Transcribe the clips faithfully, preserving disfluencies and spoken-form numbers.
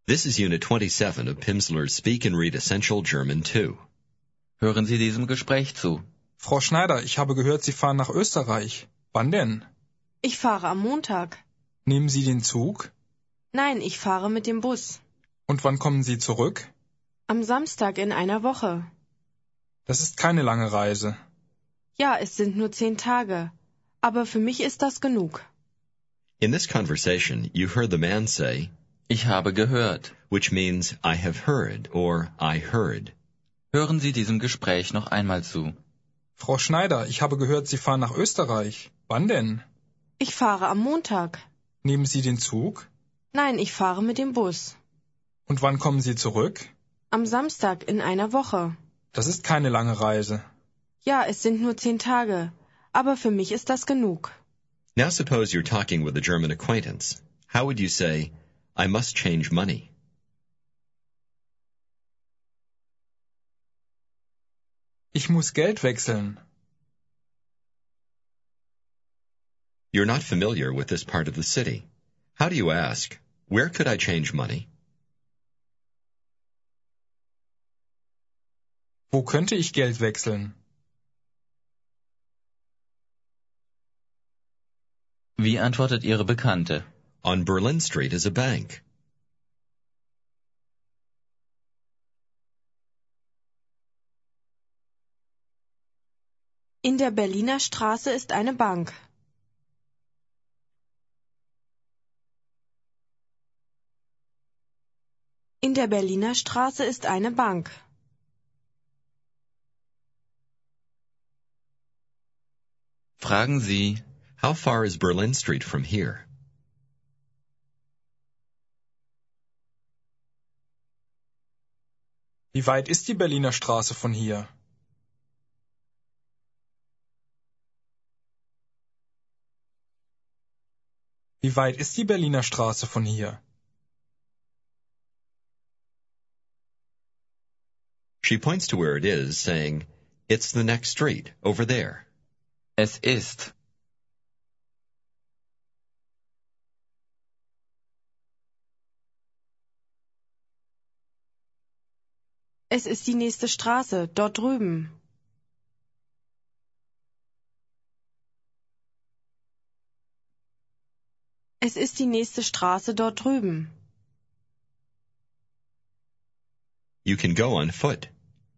This is Unit twenty-seven of Pimsleur's Speak and Read Essential German two. Hören Sie diesem Gespräch zu. Frau Schneider, ich habe gehört, Sie fahren nach Österreich. Wann denn? Ich fahre am Montag. Nehmen Sie den Zug? Nein, ich fahre mit dem Bus. Und wann kommen Sie zurück? Am Samstag in einer Woche. Das ist keine lange Reise. Ja, es sind nur zehn Tage. Aber für mich ist das genug. In this conversation, you heard the man say, Ich habe gehört. which means I have heard or I heard. Hören Sie diesem Gespräch noch einmal zu. Frau Schneider, ich habe gehört, Sie fahren nach Österreich. Wann denn? Ich fahre am Montag. Nehmen Sie den Zug? Nein, ich fahre mit dem Bus. Und wann kommen Sie zurück? Am Samstag in einer Woche. Das ist keine lange Reise. Ja, es sind nur zehn Tage. Aber für mich ist das genug. Now suppose you're talking with a German acquaintance. How would you say, I must change money? Ich muss Geld wechseln. You're not familiar with this part of the city. How do you ask, where could I change money? Wo könnte ich Geld wechseln? Wie antwortet Ihre Bekannte? On Berlin Street is a bank. In der Berliner Straße ist eine Bank. In der Berliner Straße ist eine Bank. Fragen Sie, How far is Berlin Street from here? Wie weit ist die Berliner Straße von hier? Wie weit ist die Berliner Straße von hier? She points to where it is, saying, it's the next street, over there. es ist. Es ist die nächste Straße, dort drüben. Es ist die nächste Straße dort drüben. You can go on foot.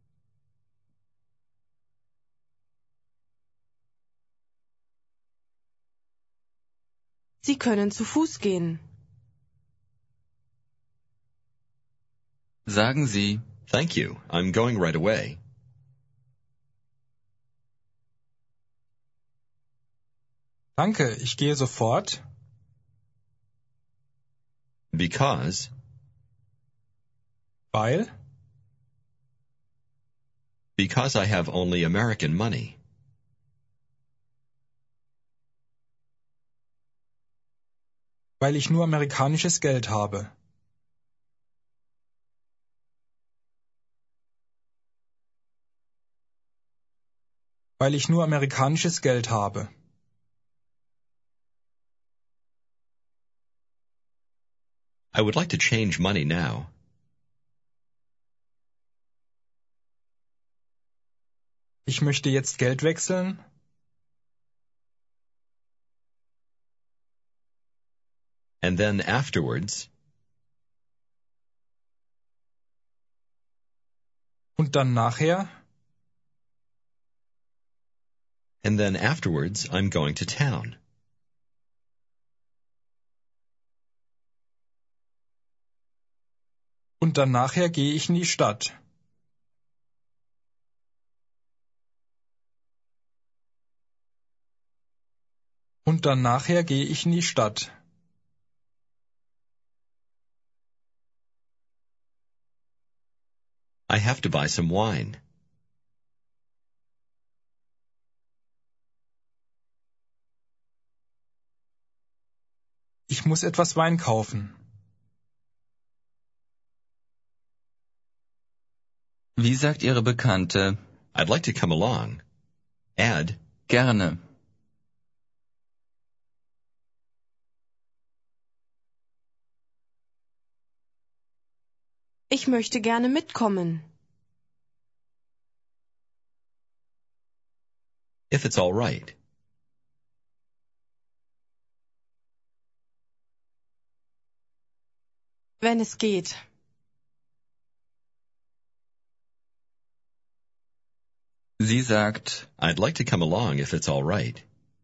Sie können zu Fuß gehen. Sagen Sie, Thank you. I'm going right away. Danke, ich gehe sofort. Because, Weil? because I have only American money. Weil ich nur amerikanisches Geld habe. Weil ich nur amerikanisches Geld habe. I would like to change money now. Ich möchte jetzt Geld wechseln. And then afterwards, Und dann nachher? and then afterwards, I'm going to town. Und dann nachher gehe ich in die Stadt. Und dann nachher gehe ich in die Stadt. I have to buy some wine. Ich muss etwas Wein kaufen. wie sagt Ihre Bekannte? I'd like to come along. Add, Gerne. Ich möchte gerne mitkommen. If it's all right. Wenn es geht. Sie sagt, I'd like to come along if it's all right.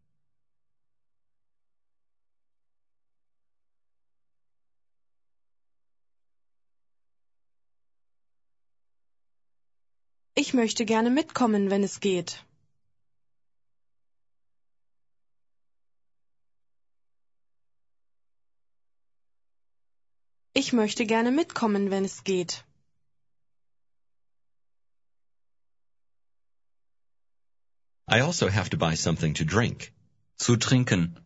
Ich möchte gerne mitkommen, wenn es geht. Ich möchte gerne mitkommen, wenn es geht. I also have to buy something to drink. zu trinken.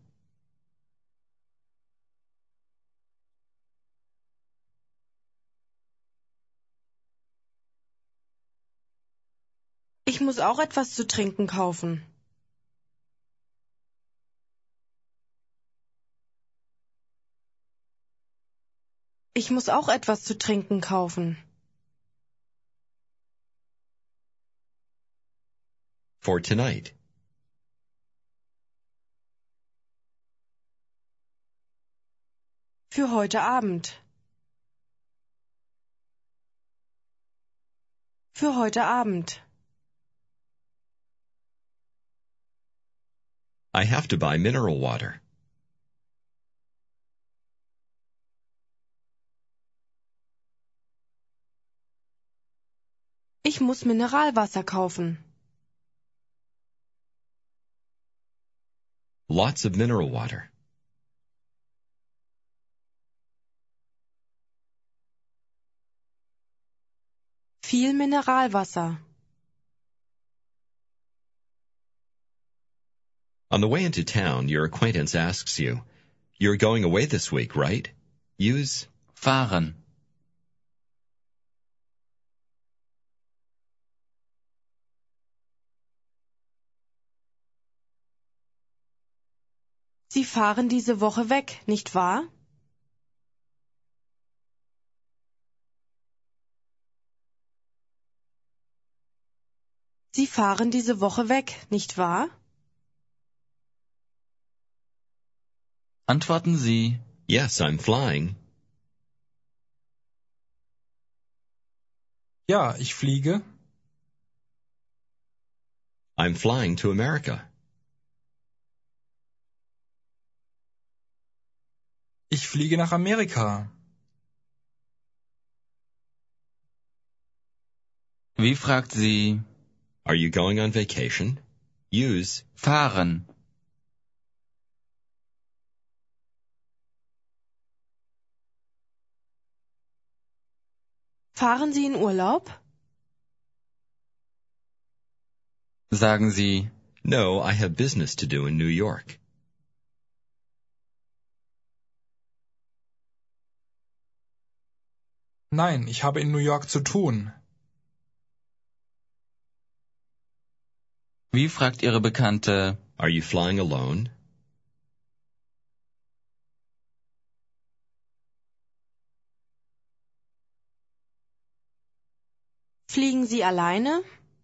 Ich muss auch etwas zu trinken kaufen. Ich muss auch etwas zu trinken kaufen. For tonight. Für heute Abend. Für heute Abend. I have to buy mineral water. Ich muss Mineralwasser kaufen. Lots of mineral water. Viel Mineralwasser. On the way into town, your acquaintance asks you, "You're going away this week, right?" Use Fahren. Sie fahren diese Woche weg, nicht wahr? Sie fahren diese Woche weg, nicht wahr? Antworten Sie, Yes, I'm flying. Ja, ich fliege. I'm flying to America. Ich fliege nach Amerika. wie fragt sie, Are you going on vacation? Use fahren. Fahren Sie in Urlaub? Sagen Sie, No, I have business to do in New York. Nein, ich habe in New York zu tun. wie fragt Ihre Bekannte, Are you flying alone? Fliegen Sie alleine?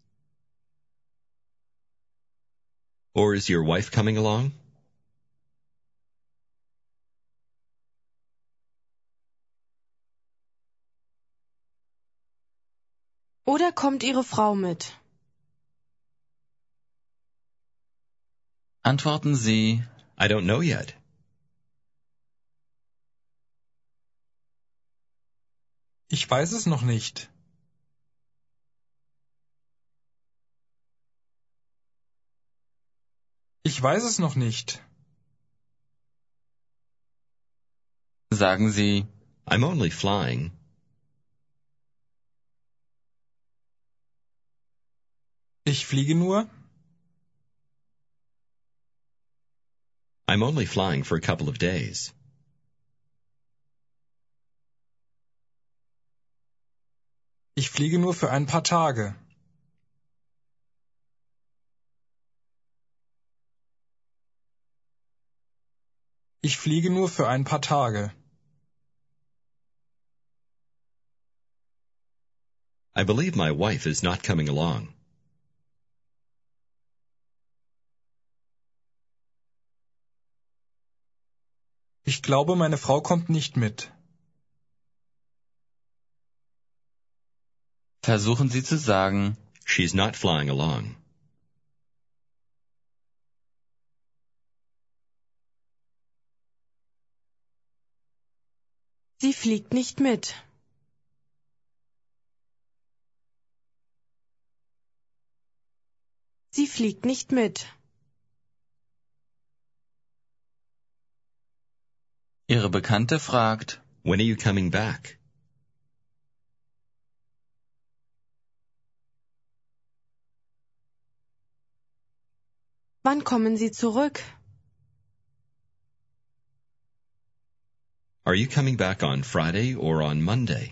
Or is your wife coming along? Oder kommt Ihre Frau mit? antworten Sie, I don't know yet. Ich weiß es noch nicht. Ich weiß es noch nicht. sagen Sie, I'm only flying. Ich fliege nur. I'm only flying for a couple of days. Ich fliege nur für ein paar Tage. Ich fliege nur für ein paar Tage. I believe my wife is not coming along. Ich glaube, meine Frau kommt nicht mit. Versuchen Sie zu sagen, She's not flying along. Sie fliegt nicht mit. Sie fliegt nicht mit. Ihre Bekannte fragt, When are you coming back? Wann kommen Sie zurück? Are you coming back on Friday or on Monday?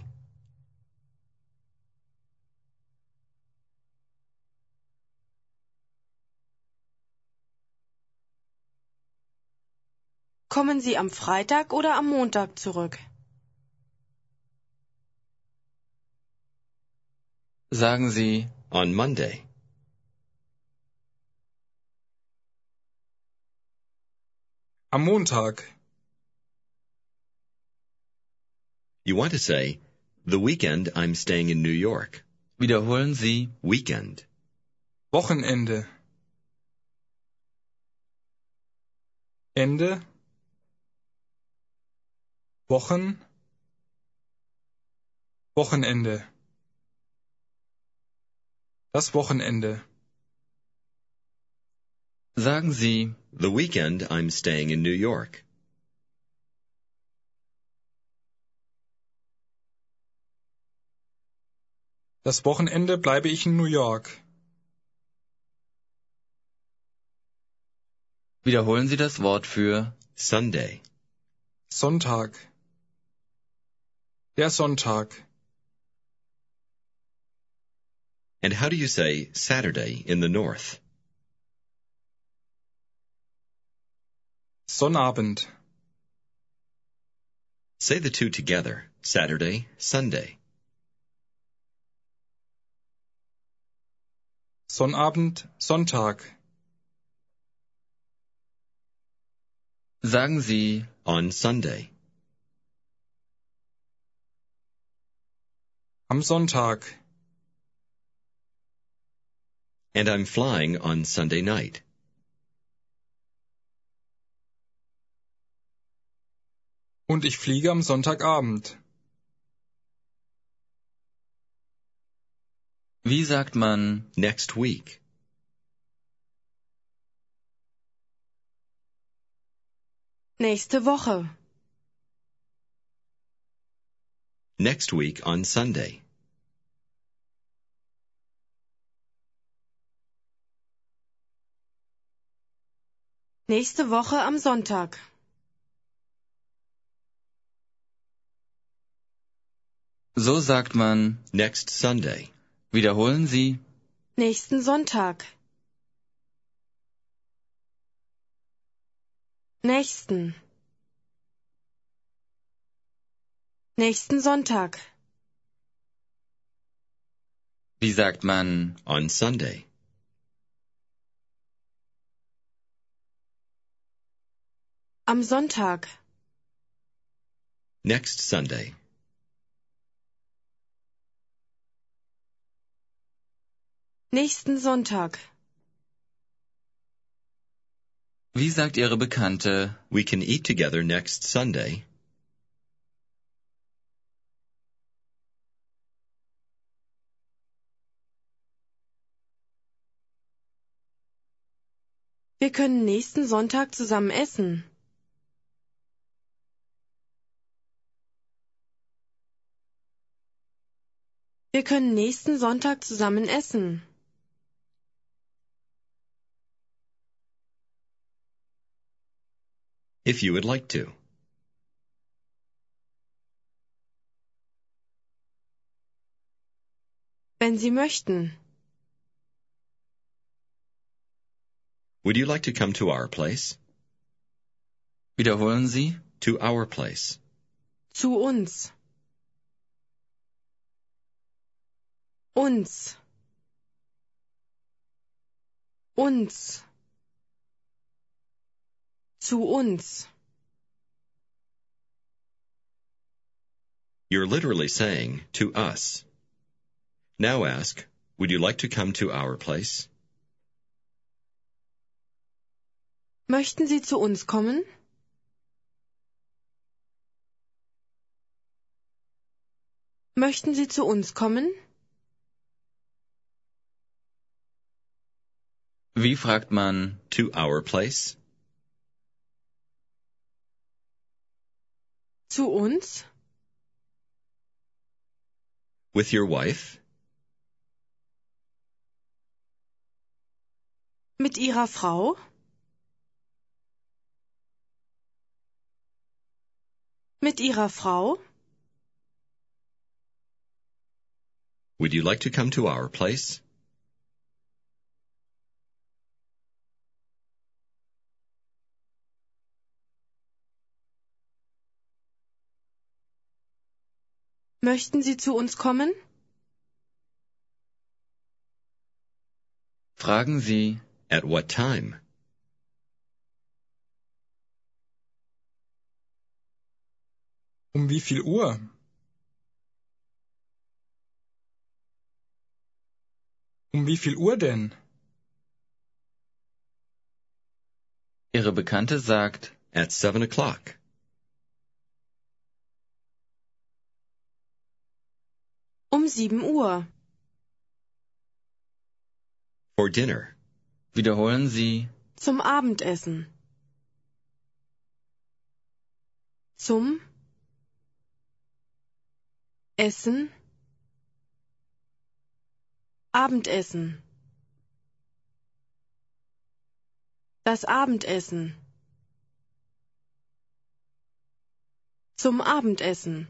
Kommen Sie am Freitag oder am Montag zurück? sagen Sie, On Monday. Am Montag. You want to say, the weekend I'm staying in New York. wiederholen Sie, Weekend. Wochenende. Ende. Wochen. Wochenende. Das Wochenende. sagen Sie, The weekend I'm staying in New York. Das Wochenende bleibe ich in New York. wiederholen Sie das Wort für Sunday. Sonntag. Der Sonntag. And how do you say Saturday in the North? Sonnabend. Say the two together. Saturday, Sunday. Sonnabend, Sonntag. sagen Sie, On Sunday. Am Sonntag. And I'm flying on Sunday night. Und ich fliege am Sonntagabend. wie sagt man, Next week. Nächste Woche. Next week on Sunday. Nächste Woche am Sonntag. so sagt man, Next Sunday. wiederholen Sie, Nächsten Sonntag. Nächsten. Nächsten Sonntag. wie sagt man, On Sunday. Am Sonntag. Next Sunday. Nächsten Sonntag. wie sagt Ihre Bekannte, We can eat together next Sunday. Wir können nächsten Sonntag zusammen essen. Wir können nächsten Sonntag zusammen essen. If you would like to. Wenn Sie möchten. Would you like to come to our place? wiederholen Sie, To our place. Zu uns. Uns. Uns. Zu uns. You're literally saying, to us. Now ask, would you like to come to our place? Möchten Sie zu uns kommen? Möchten Sie zu uns kommen? Wie fragt man To our place? Zu uns? With your wife? Mit Ihrer Frau? Mit Ihrer Frau? Would you like to come to our place? Möchten Sie zu uns kommen? Fragen Sie At what time? Um wie viel Uhr? Um wie viel Uhr denn? Ihre Bekannte sagt At seven o'clock. Um sieben Uhr. For dinner. Wiederholen Sie Zum Abendessen. Zum Essen. Abendessen. Das Abendessen. Zum Abendessen.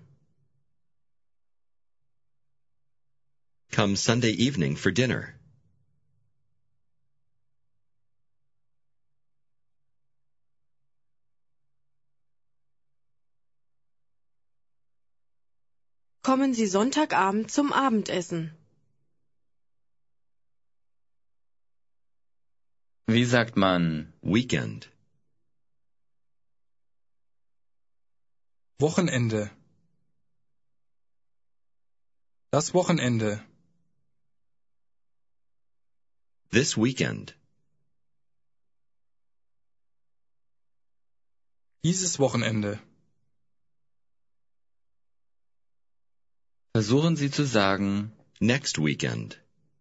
Come Sunday evening for dinner. Kommen Sie Sonntagabend zum Abendessen. Wie sagt man Weekend. Wochenende. Das Wochenende. This weekend. Dieses Wochenende. Versuchen Sie zu sagen Next weekend.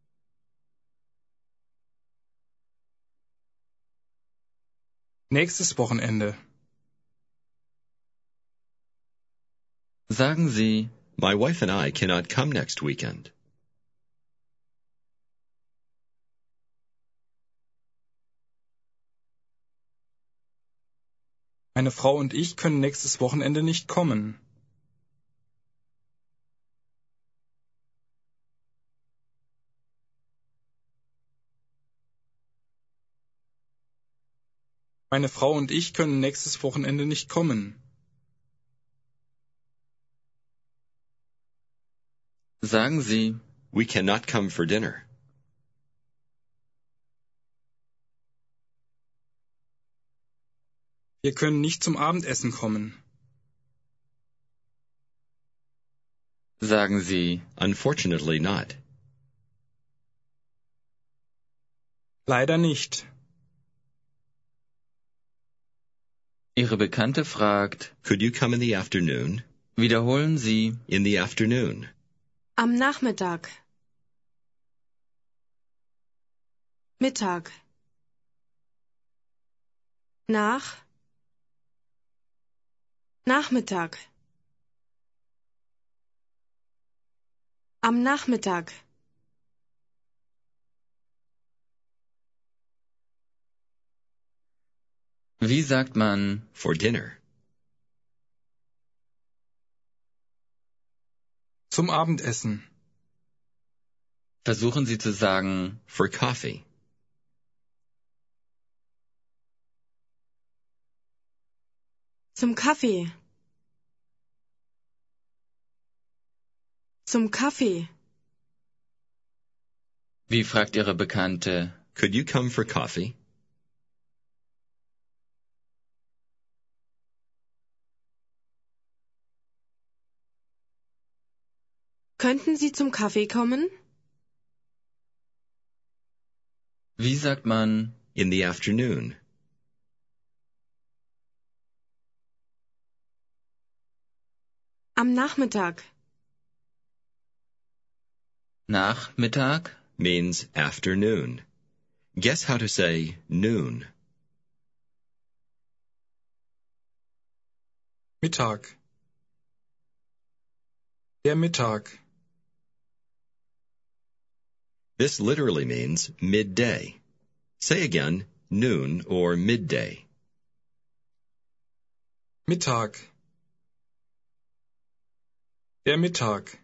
Nächstes Wochenende. Sagen Sie My wife and I cannot come next weekend. Meine Frau und ich können nächstes Wochenende nicht kommen. Meine Frau und ich können nächstes Wochenende nicht kommen. Sagen Sie We cannot come for dinner. Wir können nicht zum Abendessen kommen. Sagen Sie Unfortunately not. Leider nicht. Ihre Bekannte fragt Could you come in the afternoon? Wiederholen Sie In the afternoon. Am Nachmittag. Mittag. Nach. Nachmittag. Am Nachmittag. Wie sagt man For dinner. Zum Abendessen. Versuchen Sie zu sagen For coffee. Zum Kaffee. Zum Kaffee. Wie fragt Ihre Bekannte? Could you come for coffee? Könnten Sie zum Kaffee kommen? Wie sagt man In the afternoon. Am Nachmittag. Nachmittag? Means afternoon. Guess how to say noon. Mittag. Der Mittag. This literally means midday. Say again, noon or midday. Mittag. Der Mittag.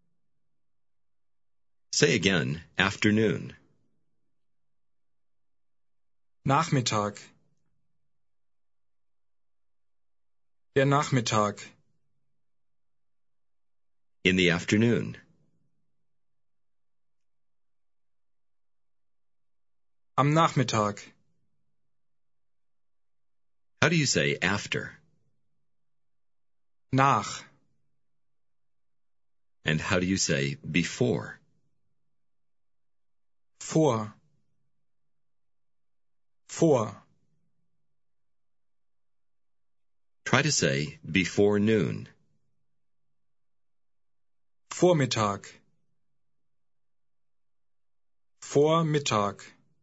Say again, afternoon. Nachmittag. Der Nachmittag. In the afternoon. Am Nachmittag. How do you say after? Nach. And how do you say before? Vor. Vor. Try to say before noon. Vormittag. Vormittag.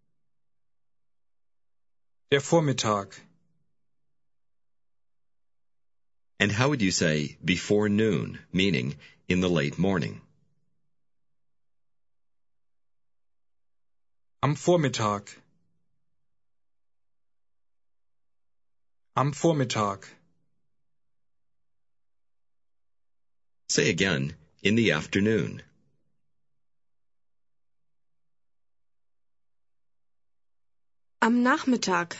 Der Vormittag. And how would you say before noon, meaning in the late morning? Am Vormittag. Am Vormittag. Say again, in the afternoon. Am Nachmittag.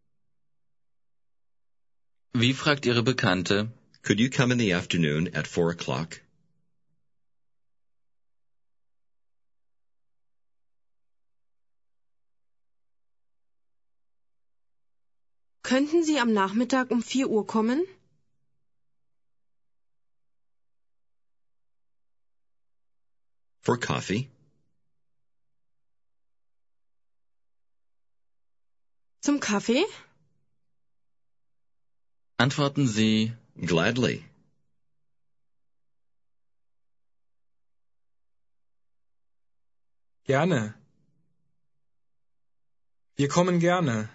Wie fragt Ihre Bekannte? Could you come in the afternoon at four o'clock? Könnten Sie am Nachmittag um vier Uhr kommen? For coffee? Zum Kaffee? Antworten Sie Gladly. Gerne. Wir kommen gerne.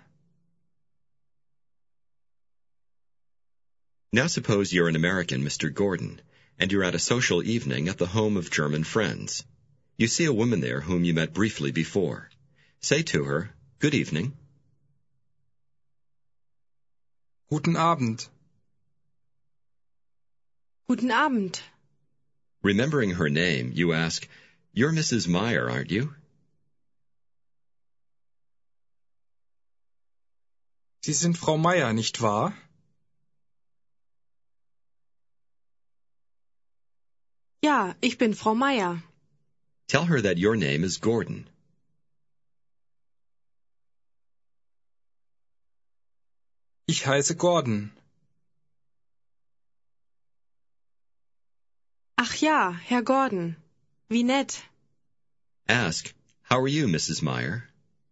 Now suppose you're an American, Mister Gordon, and you're at a social evening at the home of German friends. You see a woman there whom you met briefly before. Say to her, "Good evening." Guten Abend. Guten Abend. Remembering her name, you ask, "You're Missus Meyer, aren't you?" Sie sind Frau Meier, nicht wahr? Ja, ich bin Frau Meier. Tell her that your name is Gordon. Ich heiße Gordon. Ach ja, Herr Gordon. Wie nett. Ask, "How are you, Missus Meyer?"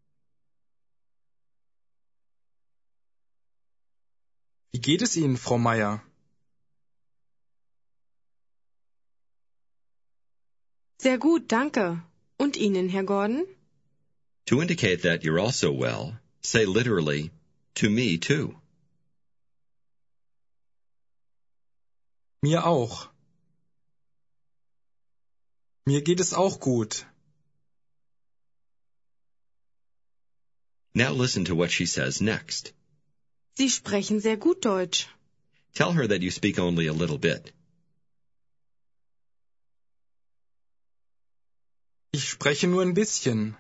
Wie geht es Ihnen, Frau Meier? Sehr gut, danke. Und Ihnen, Herr Gordon? To indicate that you're also well, say literally, "To me too." Mir auch. Mir geht es auch gut. Now listen to what she says next. Sie sprechen sehr gut Deutsch. Tell her that you speak only a little bit. Ich spreche nur ein bisschen.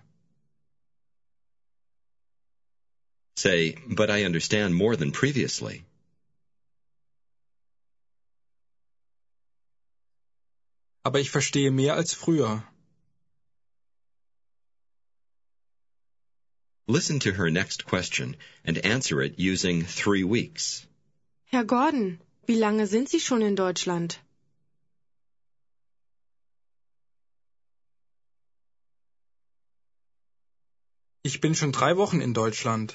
Say, "But I understand more than previously." Aber ich verstehe mehr als früher. Listen to her next question and answer it using three weeks. Herr Gordon, wie lange sind Sie schon in Deutschland? Ich bin schon drei Wochen in Deutschland.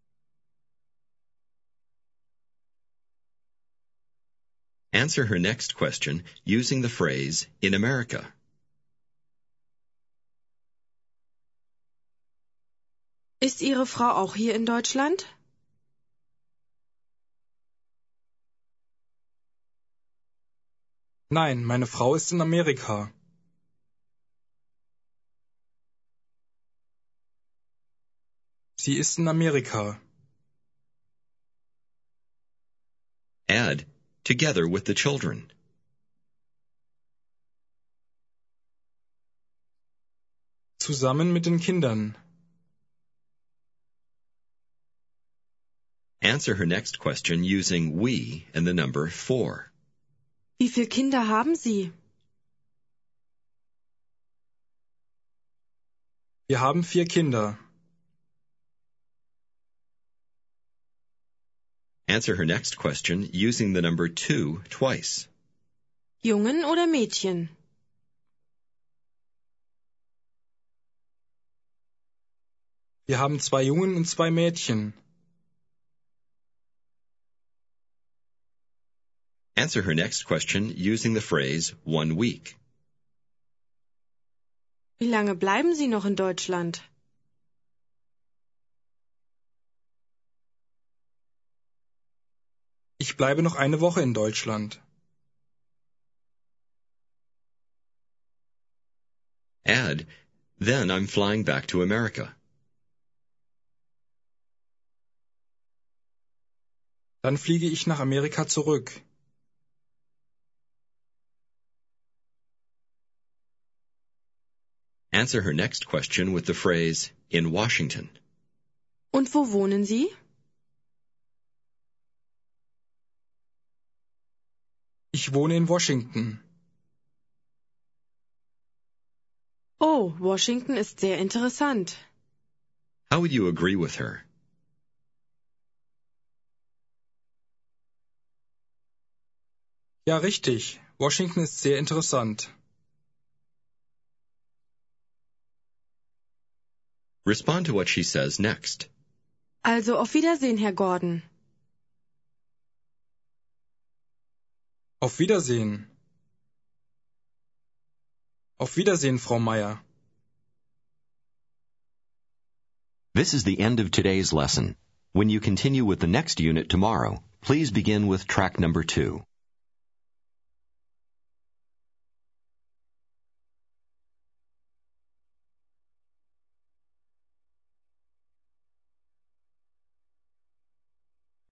Answer her next question using the phrase, in America. Ist Ihre Frau auch hier in Deutschland? Nein, meine Frau ist in Amerika. Sie ist in Amerika. Add, together with the children. Zusammen mit den Kindern. Answer her next question using we and the number four. Wie viele Kinder haben Sie? Wir haben vier Kinder. Answer her next question using the number two twice. Jungen oder Mädchen? Wir haben zwei Jungen und zwei Mädchen. Answer her next question using the phrase one week. Wie lange bleiben Sie noch in Deutschland? Ich bleibe noch eine Woche in Deutschland. Add, then I'm flying back to America. Dann fliege ich nach Amerika zurück. Answer her next question with the phrase, in Washington. Und wo wohnen Sie? Ich wohne in Washington. Oh, Washington ist sehr interessant. How would you agree with her? Ja, richtig. Washington ist sehr interessant. Respond to what she says next. Also auf Wiedersehen, Herr Gordon. Auf Wiedersehen. Auf Wiedersehen, Frau Meyer. This is the end of today's lesson. When you continue with the next unit tomorrow, please begin with track number two.